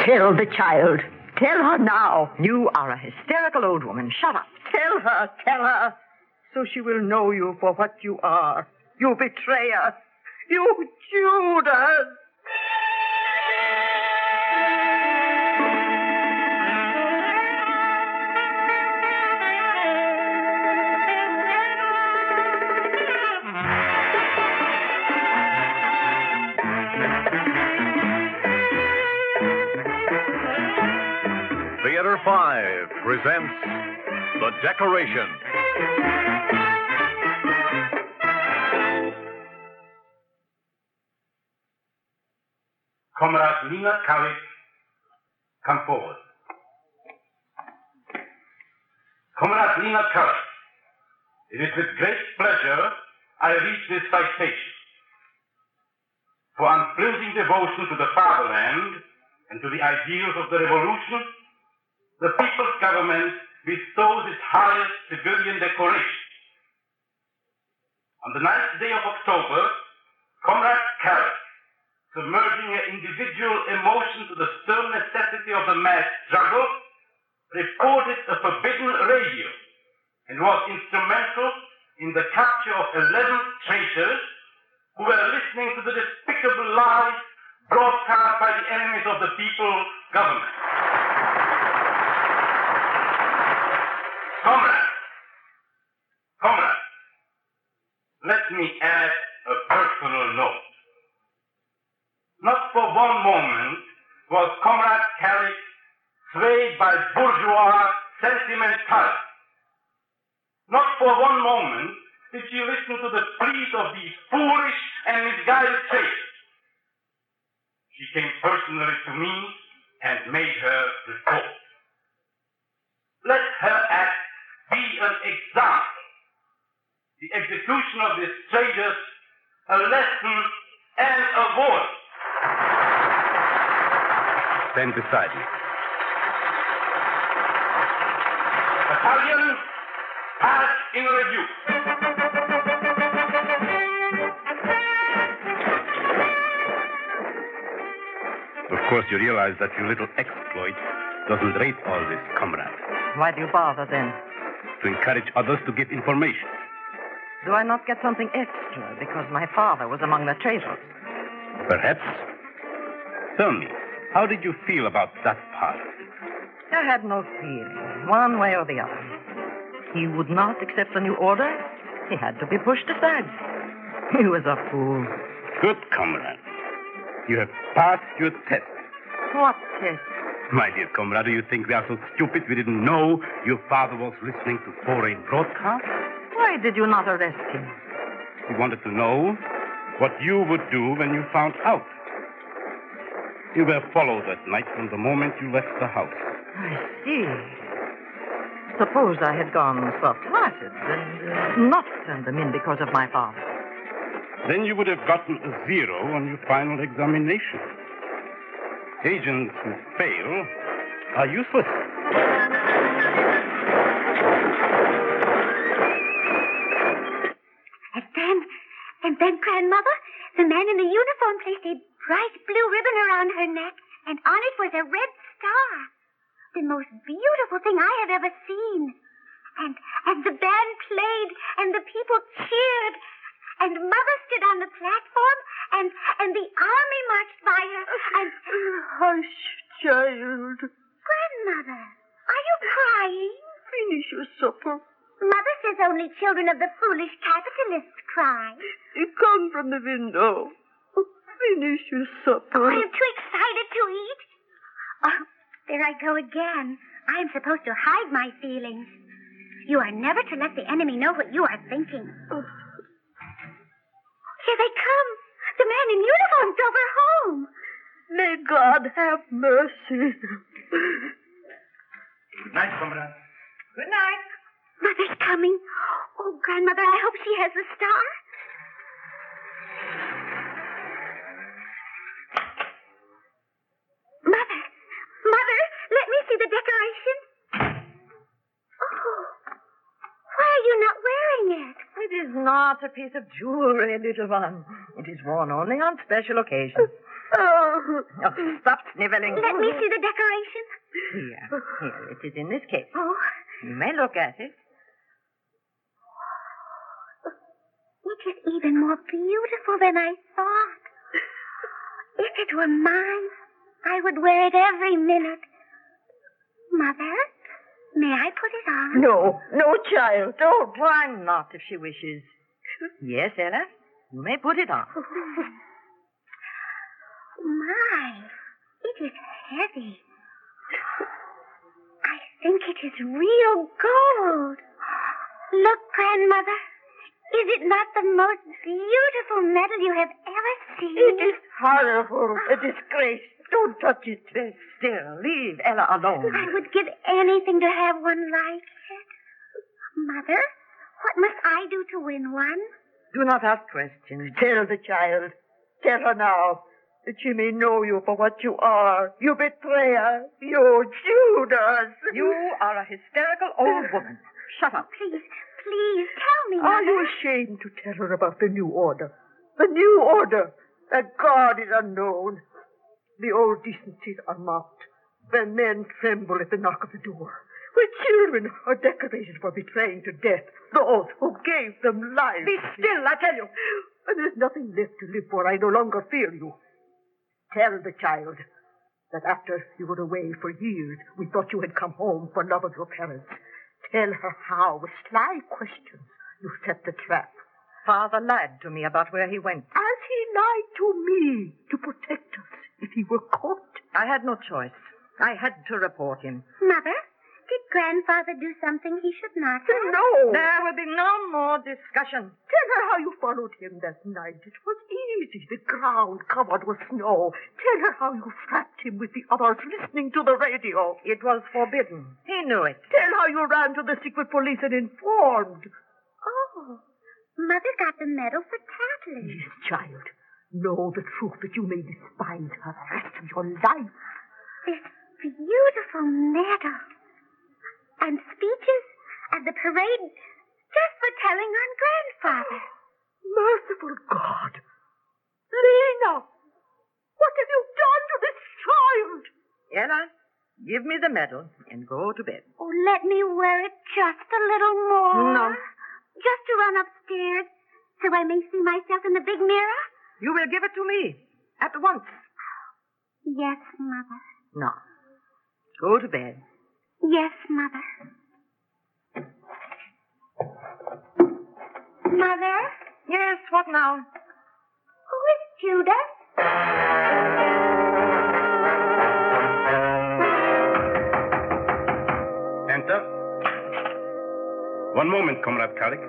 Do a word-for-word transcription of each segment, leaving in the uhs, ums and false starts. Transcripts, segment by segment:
Tell the child. Tell her now. You are a hysterical old woman. Shut up. Tell her, tell her, so she will know you for what you are. You betrayer. You Judas. Theater five presents The Decoration. Comrade Nina Carrick, come forward. Comrade Nina Carrick, it is with great pleasure I read this citation. For unflinching devotion to the fatherland and to the ideals of the revolution, the People's Government bestows its highest civilian decoration. On the ninth day of October, Comrade Carrick, submerging her individual emotion to the stern necessity of the mass struggle, reported a forbidden radio and was instrumental in the capture of eleven traitors who were listening to the despicable lies broadcast by the enemies of the People's Government. Comrade, comrade, let me add a personal note. Not for one moment was Comrade Carrick swayed by bourgeois sentimentality. Not for one moment did she listen to the pleas of these foolish and misguided traitors. She came personally to me and made her report. Let her act be an example. The execution of these traitors a lesson and a voice. Stand beside me. Battalion, pass in review. Of course, you realize that your little exploit doesn't rate all this, comrade. Why do you bother then? To encourage others to give information. Do I not get something extra because my father was among the traitors? Perhaps. Tell me, how did you feel about that part? I had no feeling, one way or the other. He would not accept the new order. He had to be pushed aside. He was a fool. Good, comrade. You have passed your test. What test? My dear comrade, do you think we are so stupid we didn't know your father was listening to foreign broadcasts? Why did you not arrest him? We wanted to know what you would do when you found out. You were followed that night from the moment you left the house. I see. Suppose I had gone soft-hearted and uh, not turned them in because of my father. Then you would have gotten a zero on your final examination. Agents who fail are useless. And then, and then, Grandmother, the man in the uniform placed a bright blue ribbon around her neck, and on it was a red star. The most beautiful thing I have ever seen. And, and the band played, and the people cheered, and Mother stood on the platform, and, and the army marched by her, and... Hush, child. Grandmother, are you crying? Finish your supper. Mother says only children of the foolish capitalists cry. Come from the window. Finish your supper. Oh, I am too excited to eat. Oh, there I go again. I am supposed to hide my feelings. You are never to let the enemy know what you are thinking. Oh. Here they come. The man in uniform drove her home. May God have mercy. Good night, comrade. Good night. Mother's coming. Oh, Grandmother, I hope she has the star. Mother, Mother, let me see the decoration. Oh, why are you not wearing it? It is not a piece of jewelry, little one. It is worn only on special occasions. Oh. Oh, stop sniveling. Let me see the decoration. Here, here, it is in this case. Oh, You may look at it. it is even more beautiful than I thought. If it were mine, I would wear it every minute. Mother, may I put it on? No, no, child, don't. Why not, if she wishes? Yes, Ella, you may put it on. My, it is heavy. I think it is real gold. Look, Grandmother. Is it not the most beautiful medal you have ever seen? It is horrible, a disgrace. Don't touch it. Stay still. Leave Ella alone. I would give anything to have one like it. Mother, what must I do to win one? Do not ask questions. Tell the child. Tell her now that she may know you for what you are. You betrayer. You Judas. You are a hysterical old woman. Shut up. Please, please tell me, Mother. Are you ashamed to tell her about the new order? The new order. That God is unknown. The old decencies are mocked. Where men tremble at the knock of the door. Where children are decorated for betraying to death those who gave them life. Be still, I tell you. And there's nothing left to live for. I no longer fear you. Tell the child that after you were away for years, we thought you had come home for love of your parents. Tell her how, with sly questions, you set the trap. Father lied to me about where he went. As he lied to me to protect us if he were caught. I had no choice. I had to report him. Mother, did Grandfather do something he should not have? No! There will be no more discussion. Tell her how you followed him that night. It was easy, the ground covered with snow. Tell her how you trapped him with the others listening to the radio. It was forbidden. He knew it. Tell how you ran to the secret police and informed. Oh, Mother got the medal for tattling. Yes, child. Know the truth that you may despise her the rest of your life. This beautiful medal. And speeches at the parade just for telling on Grandfather. Merciful God. Lena, what have you done to this child? Ella, give me the medal and go to bed. Oh, let me wear it just a little more. No. Just to run upstairs so I may see myself in the big mirror? You will give it to me at once. Yes, Mother. No. Go to bed. Yes, Mother. Mother? Yes, what now? Who is Judas? Enter. One moment, Comrade Carrick.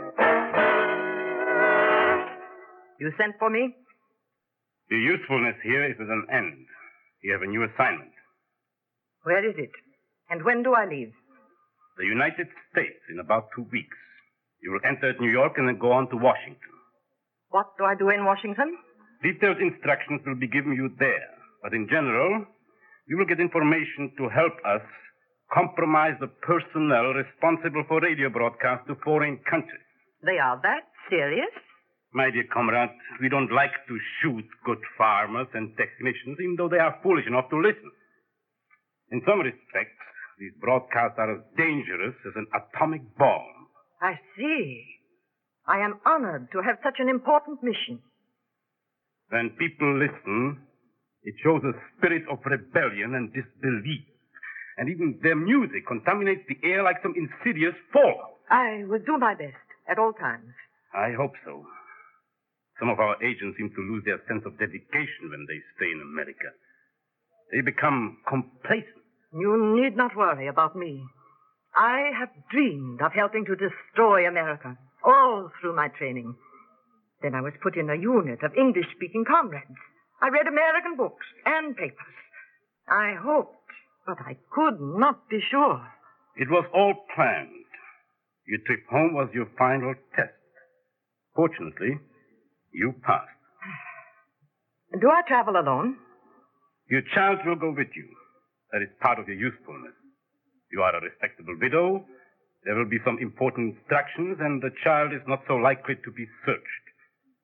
You sent for me? Your usefulness here is at an end. You have a new assignment. Where is it? And when do I leave? The United States in about two weeks. You will enter at New York and then go on to Washington. What do I do in Washington? Detailed instructions will be given you there. But in general, you will get information to help us compromise the personnel responsible for radio broadcasts to foreign countries. They are that serious? My dear comrade, we don't like to shoot good farmers and technicians, even though they are foolish enough to listen. In some respects, these broadcasts are as dangerous as an atomic bomb. I see. I am honored to have such an important mission. When people listen, it shows a spirit of rebellion and disbelief. And even their music contaminates the air like some insidious fallout. I will do my best at all times. I hope so. Some of our agents seem to lose their sense of dedication when they stay in America. They become complacent. You need not worry about me. I have dreamed of helping to destroy America, all through my training. Then I was put in a unit of English-speaking comrades. I read American books and papers. I hoped, but I could not be sure. It was all planned. Your trip home was your final test. Fortunately, you passed. Do I travel alone? Your child will go with you. That is part of your usefulness. You are a respectable widow. There will be some important instructions, and the child is not so likely to be searched.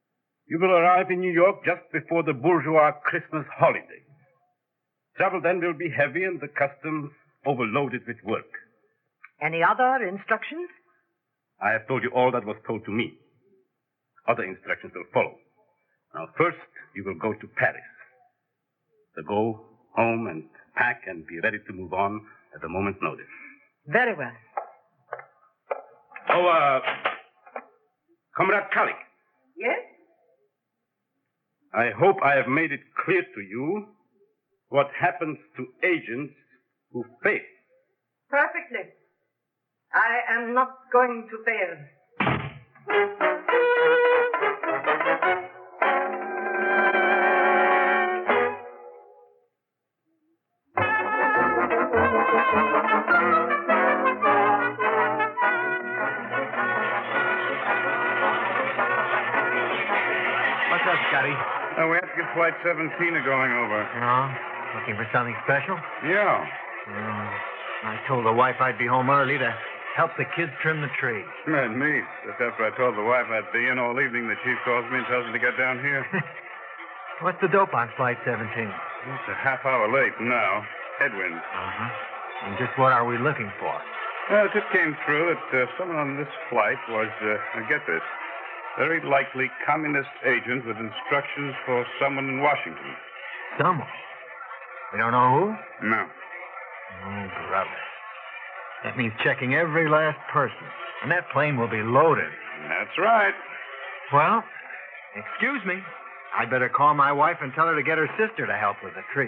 You will arrive in New York just before the bourgeois Christmas holiday. Travel then will be heavy and the customs overloaded with work. Any other instructions? I have told you all that was told to me. Other instructions will follow. Now, first, you will go to Paris. So go home and pack and be ready to move on at a moment's notice. Very well. Oh, uh, Comrade Kalik. Yes? I hope I have made it clear to you what happens to agents who fail. Perfectly. I am not going to fail. What's up, Scotty? Uh, we have to get Flight seventeen a going over. No? Looking for something special? Yeah. Mm, I told the wife I'd be home early to help the kids trim the tree. Man, me. Just after I told the wife I'd be in all evening, the chief calls me and tells me to get down here. What's the dope on Flight seventeen? It's a half hour late now. Headwind. Uh-huh. And just what are we looking for? Uh, tip came through that uh, someone on this flight was, uh, now get this, very likely communist agent with instructions for someone in Washington. Someone? We don't know who? No. Oh, brother. That means checking every last person. And that plane will be loaded. That's right. Well, excuse me. I'd better call my wife and tell her to get her sister to help with the tree.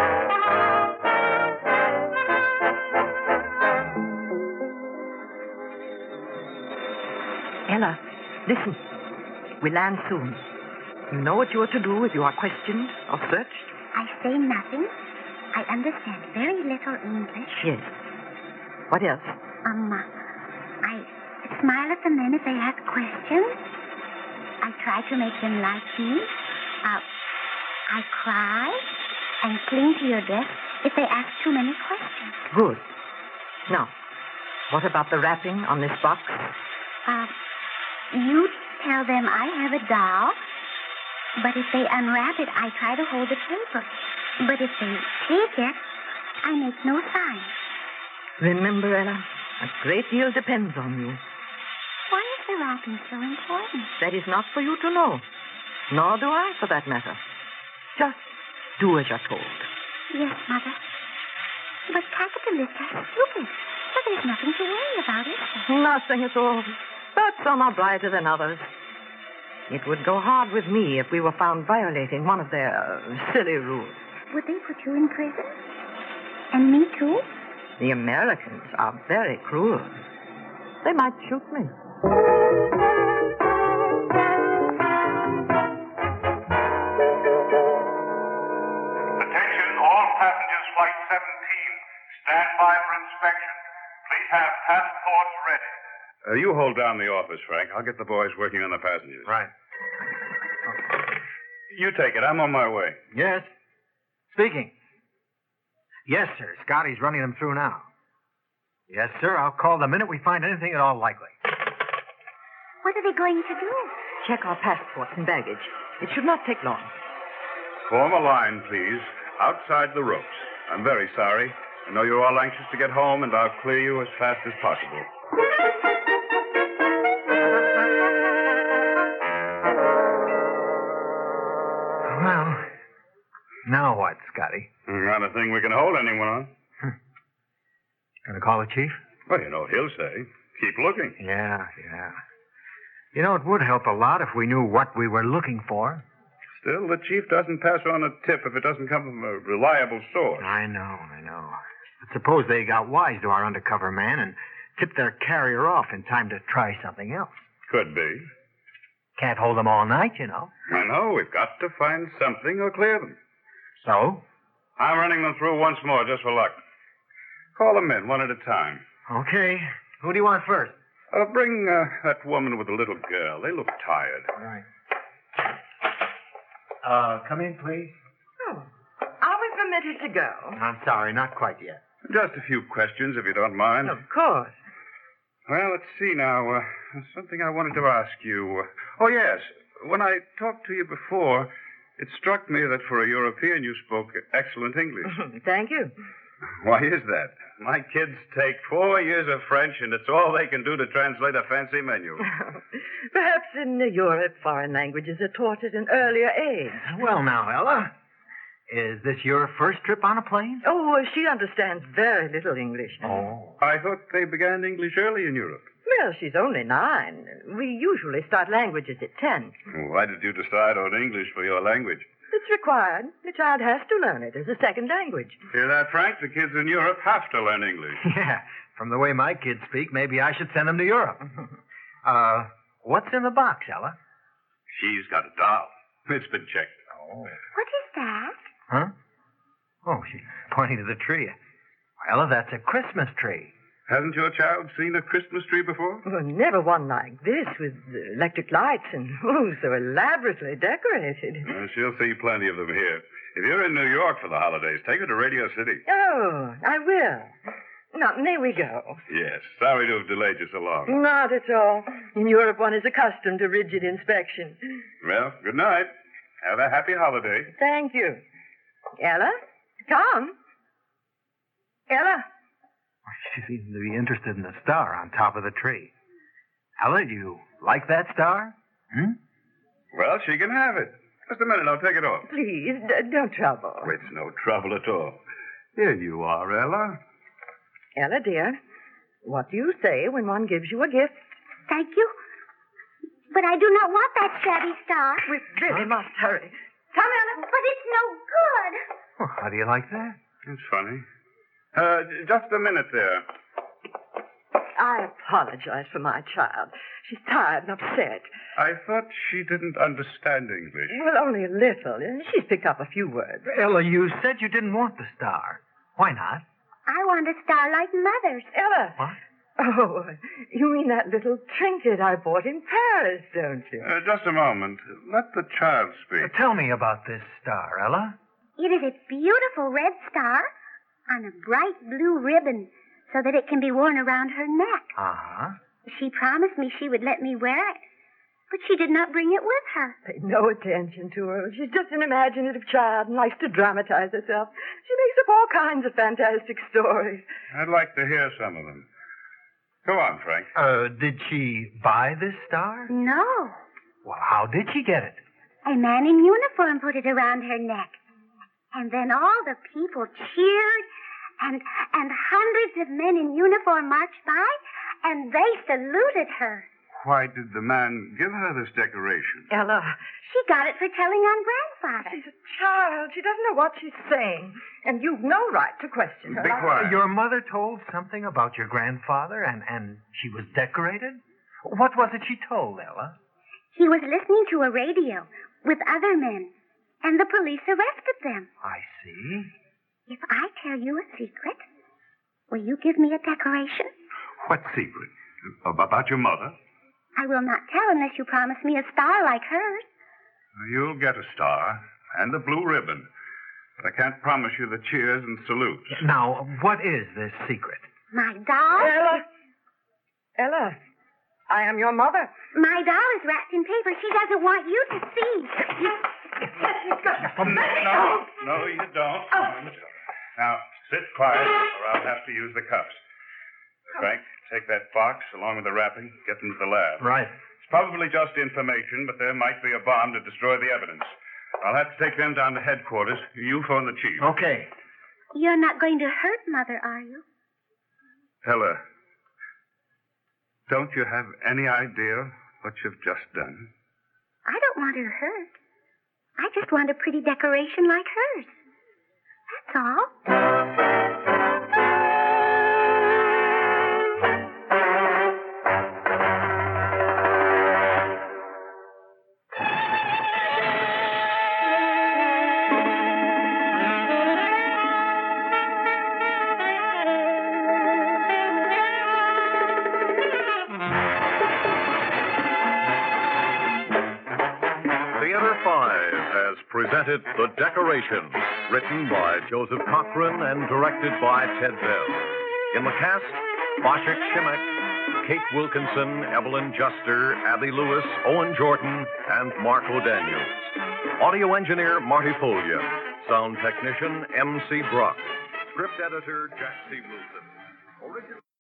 Ella, listen. We land soon. You know what you are to do if you are questioned or searched? I say nothing. I understand very little English. Yes. What else? Um, I smile at the men if they ask questions. I try to make them like me. Uh, I cry and cling to your dress if they ask too many questions. Good. Now, what about the wrapping on this box? Uh, you tell them I have a doll, but if they unwrap it, I try to hold the paper. But if they take it, I make no sign. Remember, Ella, a great deal depends on you. Why is the wrapping so important? That is not for you to know. Nor do I, for that matter. Just do as you're told. Yes, Mother. But capitalists are stupid. So there's nothing to worry about, is there? Nothing at all. But some are brighter than others. It would go hard with me if we were found violating one of their uh, silly rules. Would they put you in prison? And me, too? The Americans are very cruel. They might shoot me. Attention, all passengers, Flight seventeen. Stand by for inspection. Please have passports ready. Uh, you hold down the office, Frank. I'll get the boys working on the passengers. Right. You take it. I'm on my way. Yes. Speaking. Yes, sir. Scotty's running them through now. Yes, sir. I'll call the minute we find anything at all likely. What are they going to do? Check our passports and baggage. It should not take long. Form a line, please, outside the ropes. I'm very sorry. I know you're all anxious to get home, and I'll clear you as fast as possible. Well, now what, Scotty? Not a thing we can hold anyone on. Gonna call the chief? Well, you know what he'll say. Keep looking. Yeah, yeah. You know, it would help a lot if we knew what we were looking for. Still, the chief doesn't pass on a tip if it doesn't come from a reliable source. I know, I know. But suppose they got wise to our undercover man and tipped their carrier off in time to try something else. Could be. Can't hold them all night, you know. I know. We've got to find something or clear them. So? I'm running them through once more just for luck. Call them in one at a time. Okay. Who do you want first? Uh, bring uh, that woman with the little girl. They look tired. All right. Uh, come in, please. Oh, are we permitted to go? I'm sorry, not quite yet. Just a few questions, if you don't mind. Of course. Well, let's see now. Uh, something I wanted to ask you. Oh, yes. when I talked to you before, it struck me that for a European you spoke excellent English. Thank you. Why is that? My kids take four years of French, and it's all they can do to translate a fancy menu. Perhaps in Europe, foreign languages are taught at an earlier age. Well, now, Ella, is this your first trip on a plane? Oh, she understands very little English. Oh. I thought they began English early in Europe. Well, she's only nine. We usually start languages at ten. Why did you decide on English for your language? It's required. The child has to learn it as a second language. Hear that, Frank? The kids in Europe have to learn English. Yeah, from the way my kids speak, maybe I should send them to Europe. uh, what's in the box, Ella? She's got a doll. It's been checked. Oh. What is that? Huh? Oh, she's pointing to the tree. Ella, that's a Christmas tree. Hasn't your child seen a Christmas tree before? Well, never one like this with electric lights and, oh, so elaborately decorated. Uh, she'll see plenty of them here. If you're in New York for the holidays, take her to Radio City. Oh, I will. Now, may we go? Yes. Sorry to have delayed you so long. Not at all. In Europe, one is accustomed to rigid inspection. Well, good night. Have a happy holiday. Thank you. Ella? Tom? Ella? She seems to be interested in the star on top of the tree. Ella, you like that star? Hmm? Well, she can have it. Just a minute, I'll take it off. Please, d- don't trouble. Oh, it's no trouble at all. Here you are, Ella. Ella, dear, what do you say when one gives you a gift? Thank you. But I do not want that shabby star. We really must hurry. Come, Ella. But it's no good. Well, how do you like that? It's funny. Uh, just a minute there. I apologize for my child. She's tired and upset. I thought she didn't understand English. Well, only a little. She's picked up a few words. Ella, you said you didn't want the star. Why not? I want a star like Mother's. Ella. What? Oh, you mean that little trinket I bought in Paris, don't you? Uh, just a moment. Let the child speak. Uh, tell me about this star, Ella. It is a beautiful red star on a bright blue ribbon so that it can be worn around her neck. Uh-huh. She promised me she would let me wear it, but she did not bring it with her. Pay no attention to her. She's just an imaginative child and likes to dramatize herself. She makes up all kinds of fantastic stories. I'd like to hear some of them. Go on, Frank. Uh, did she buy this star? No. Well, how did she get it? A man in uniform put it around her neck. And then all the people cheered, and and hundreds of men in uniform marched by, and they saluted her. Why did the man give her this decoration? Ella, She got it for telling on Grandfather. she's a child. She doesn't know what she's saying. And you've no right to question her. Be quiet. Your mother told something about your grandfather, and, and she was decorated? What was it she told, Ella? He was listening to a radio with other men, and the police arrested them. I see. If I tell you a secret, will you give me a decoration? What secret? About your mother? I will not tell unless you promise me a star like hers. You'll get a star and a blue ribbon. But I can't promise you the cheers and salutes. Now, what is this secret? My doll? Ella. Ella, I am your mother. My doll is wrapped in paper. She doesn't want you to see. You... No, no, you don't. Now, sit quiet, or I'll have to use the cuffs. Frank, take that box along with the wrapping, get them to the lab. Right. It's probably just information, but there might be a bomb to destroy the evidence. I'll have to take them down to headquarters. You phone the chief. Okay. You're not going to hurt Mother, are you? Ella, don't you have any idea what you've just done? I don't want her hurt. I just want a pretty decoration like hers. That's all. Theater five has presented The Decoration, written by Joseph Cochran and directed by Ted Bell. In the cast, Boschek Shimek, Kate Wilkinson, Evelyn Juster, Abby Lewis, Owen Jordan, and Mark O'Daniels. Audio engineer Marty Folia. Sound technician M C Brock. Script editor Jack C. Wilson. Original